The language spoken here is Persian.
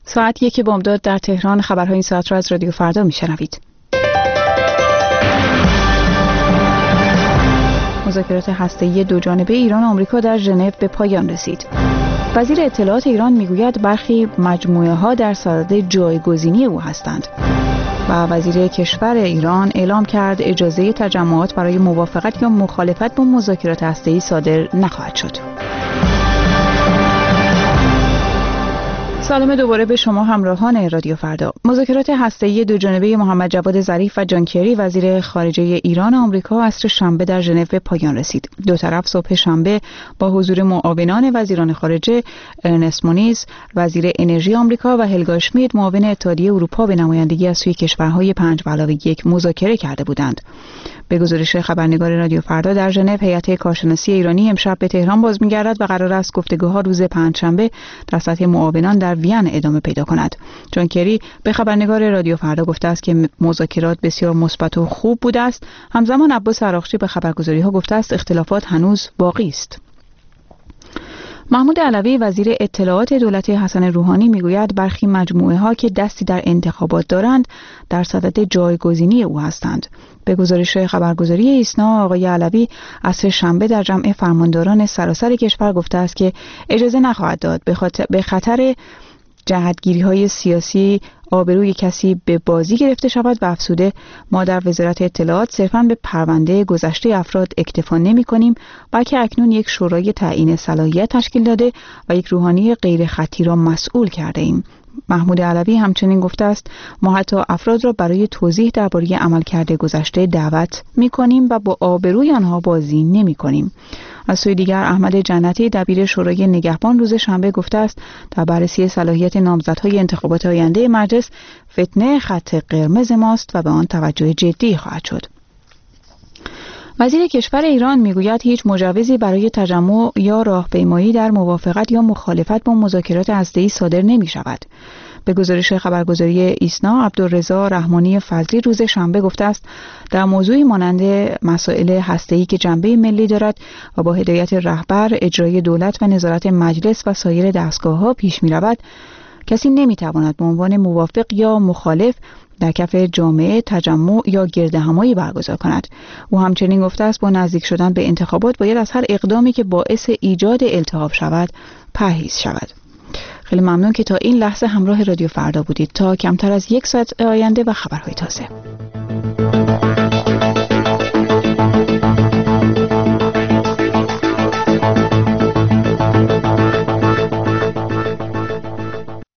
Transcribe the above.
ساعت 1 بامداد در تهران. خبرهای این ساعت را از رادیو فردا میشنوید. مذاکرات هسته‌ای دوجانبه ایران و آمریکا در ژنو به پایان رسید. وزیر اطلاعات ایران میگوید برخی مجموعه‌ها در صدد جایگزینی او هستند. و وزیر کشور ایران اعلام کرد اجازه تجمعات برای موافقت یا مخالفت با مذاکرات هسته‌ای صادر نخواهد شد. سلام دوباره به شما همراهان رادیو فردا. مذاکرات هسته‌ای دوجانبه محمد جواد ظریف و جان کری وزیر خارجه ایران و آمریکا عصر شنبه در ژنو به پایان رسید. دو طرف صبح شنبه با حضور معاونان وزیران خارجه ارنست مونیز وزیر انرژی آمریکا و هلگا اشمیت معاون اتحادیه اروپا به نمایندگی از سوی کشورهای 5+1 مذاکره کرده بودند. به گزارش خبرنگار رادیو فردا در ژنو هیئت کارشناسی ایرانی امشب به تهران باز می‌گردد و قرار است گفتگوها روز پنجشنبه در سطح معاونان در وین ادامه پیدا کند. جان کری به خبرنگار رادیو فردا گفته است که مذاکرات بسیار مثبت و خوب بوده است. همزمان عباس عراقچی به خبرگزاری‌ها گفته است اختلافات هنوز باقی است. محمود علوی وزیر اطلاعات دولت حسن روحانی میگوید برخی مجموعه‌ها که دستی در انتخابات دارند در صدد جایگزینی او هستند. به گزارش خبرگزاری ایسنا آقای علوی عصر شنبه در جمع فرمانداران سراسر کشور گفته است که اجازه نخواهد داد به خاطر جهتگیری‌های سیاسی آبروی کسی به بازی گرفته شود و افزوده ما در وزارت اطلاعات صرفاً به پرونده گذشته افراد اکتفا نمی‌کنیم بلکه اکنون یک شورای تعیین صلاحیت تشکیل داده و یک روحانی غیر خطی را مسئول کرده ایم. محمود علوی همچنین گفته است ما حتی افراد را برای توضیح درباره عملکرد گذشته دعوت می‌کنیم و با آبروی آنها بازی نمی‌کنیم. از سوی دیگر احمد جنتی دبیر شورای نگهبان روز شنبه گفته است در بررسی صلاحیت نامزدهای انتخابات آینده مجلس فتنه خط قرمز ماست و به آن توجه جدی خواهد شد. وزیر کشور ایران میگوید هیچ مجوزی برای تجمع یا راهپیمایی در موافقت یا مخالفت با مذاکرات هسته‌ای صادر نمی شود. به گزارش خبرگزاری ایسنا عبدالرضا رحمانی فضلی روز شنبه گفته است در موضوعی مانند مسائل هسته‌ای که جنبه ملی دارد و با هدایت رهبر اجرای دولت و نظارت مجلس و سایر دستگاه‌ها پیش می‌رود کسی نمی‌تواند به عنوان موافق یا مخالف در کف جامعه تجمع یا گردهمایی برگزار کند. او همچنین گفته است با نزدیک شدن به انتخابات باید از هر اقدامی که باعث ایجاد التهاب شود پرهیز شود. خیلی ممنون که تا این لحظه همراه رادیو فردا بودید. تا کمتر از یک ساعت آینده و خبرهای تازه.